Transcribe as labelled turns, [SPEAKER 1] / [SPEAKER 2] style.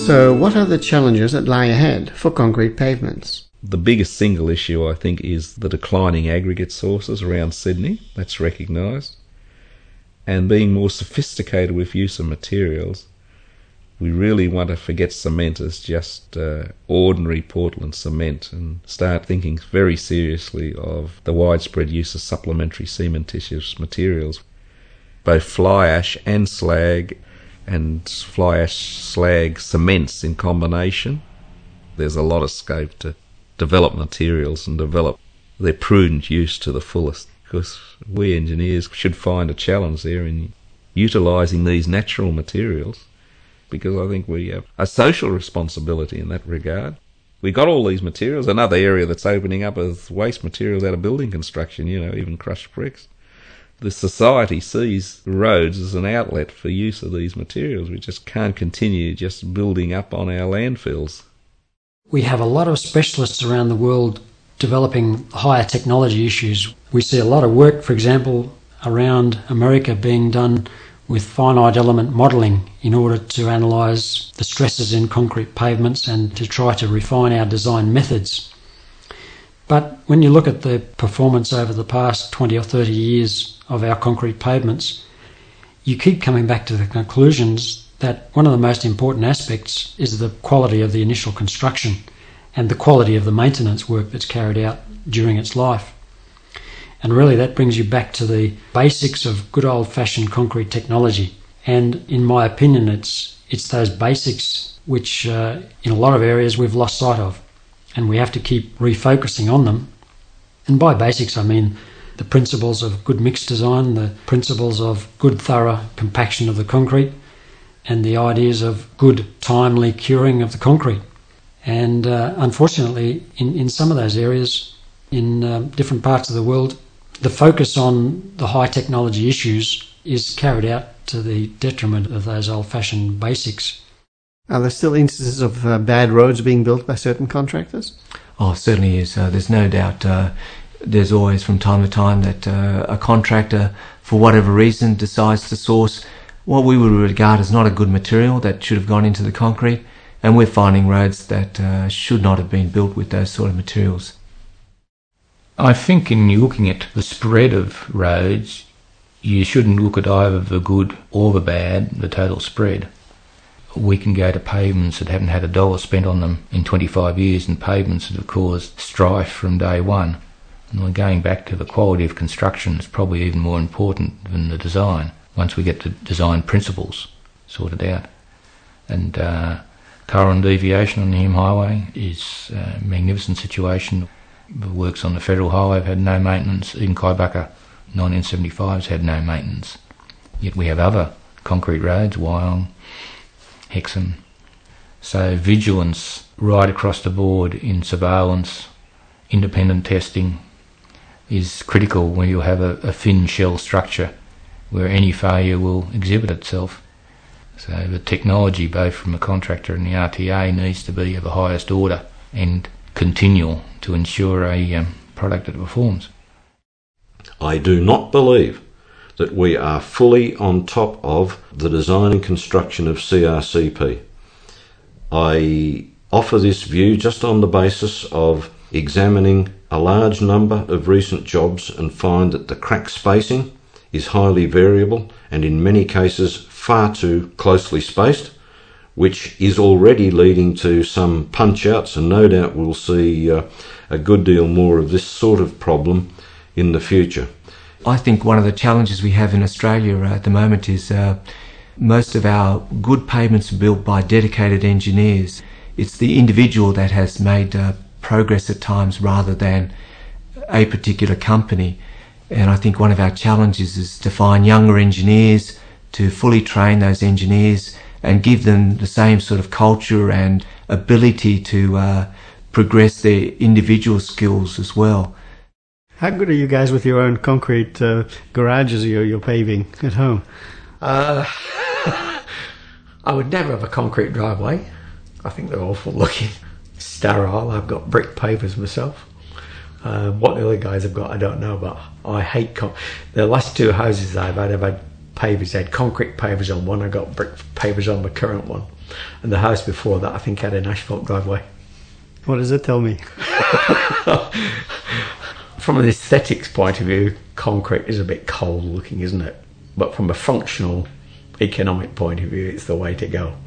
[SPEAKER 1] So what are the challenges that lie ahead for concrete pavements?
[SPEAKER 2] The biggest single issue, I think, is the declining aggregate sources around Sydney. That's recognised. And being more sophisticated with use of materials, we really want to forget cement as just ordinary Portland cement and start thinking very seriously of the widespread use of supplementary cementitious materials. Both fly ash and slag and fly ash slag cements in combination. There's a lot of scope to develop materials and develop their prudent use to the fullest, because we engineers should find a challenge there in utilising these natural materials, because I think we have a social responsibility in that regard. We got all these materials. Another area that's opening up is waste materials out of building construction, even crushed bricks. The society sees roads as an outlet for use of these materials. We just can't continue just building up on our landfills.
[SPEAKER 3] We have a lot of specialists around the world developing higher technology issues. We see a lot of work, for example, around America being done with finite element modelling in order to analyse the stresses in concrete pavements and to try to refine our design methods. But when you look at the performance over the past 20 or 30 years of our concrete pavements, you keep coming back to the conclusions that one of the most important aspects is the quality of the initial construction and the quality of the maintenance work that's carried out during its life. And really that brings you back to the basics of good old-fashioned concrete technology. And in my opinion, it's those basics which in a lot of areas we've lost sight of. And we have to keep refocusing on them. And by basics I mean the principles of good mix design, the principles of good thorough compaction of the concrete, and the ideas of good timely curing of the concrete. And unfortunately, in some of those areas, in different parts of the world, the focus on the high technology issues is carried out to the detriment of those old-fashioned basics.
[SPEAKER 1] Are there still instances of bad roads being built by certain contractors?
[SPEAKER 4] Oh, certainly is. There's no doubt. There's always from time to time that a contractor, for whatever reason, decides to source what we would regard as not a good material that should have gone into the concrete, and we're finding roads that should not have been built with those sort of materials.
[SPEAKER 5] I think in looking at the spread of roads, you shouldn't look at either the good or the bad, the total spread. We can go to pavements that haven't had a dollar spent on them in 25 years and pavements that have caused strife from day one. And going back to the quality of construction is probably even more important than the design, once we get the design principles sorted out. And current deviation on the Hume Highway is a magnificent situation. The works on the Federal Highway have had no maintenance. Even Kaibaka 1975's had no maintenance. Yet we have other concrete roads, Wyong, Hexham. So vigilance right across the board in surveillance, independent testing is critical when you have a thin shell structure where any failure will exhibit itself. So the technology, both from the contractor and the RTA, needs to be of the highest order and continual to ensure a product that performs.
[SPEAKER 6] I do not believe that we are fully on top of the design and construction of CRCP. I offer this view just on the basis of examining a large number of recent jobs and find that the crack spacing is highly variable and in many cases far too closely spaced, which is already leading to some punch-outs, and no doubt we'll see a good deal more of this sort of problem in the future.
[SPEAKER 4] I think one of the challenges we have in Australia at the moment is most of our good pavements are built by dedicated engineers. It's the individual that has made progress at times rather than a particular company. And I think one of our challenges is to find younger engineers, to fully train those engineers and give them the same sort of culture and ability to progress their individual skills as well.
[SPEAKER 1] How good are you guys with your own concrete garages you're paving at home?
[SPEAKER 7] I would never have a concrete driveway. I think they're awful looking. Sterile. I've got brick pavers myself. What the other guys have got, I don't know, but I hate the last two houses I've had pavers had concrete pavers on one. I got brick pavers on the current one. And the house before that, I think, had an asphalt driveway.
[SPEAKER 1] What does it tell me?
[SPEAKER 7] From an aesthetics point of view, concrete is a bit cold looking, isn't it? But from a functional, economic point of view, it's the way to go.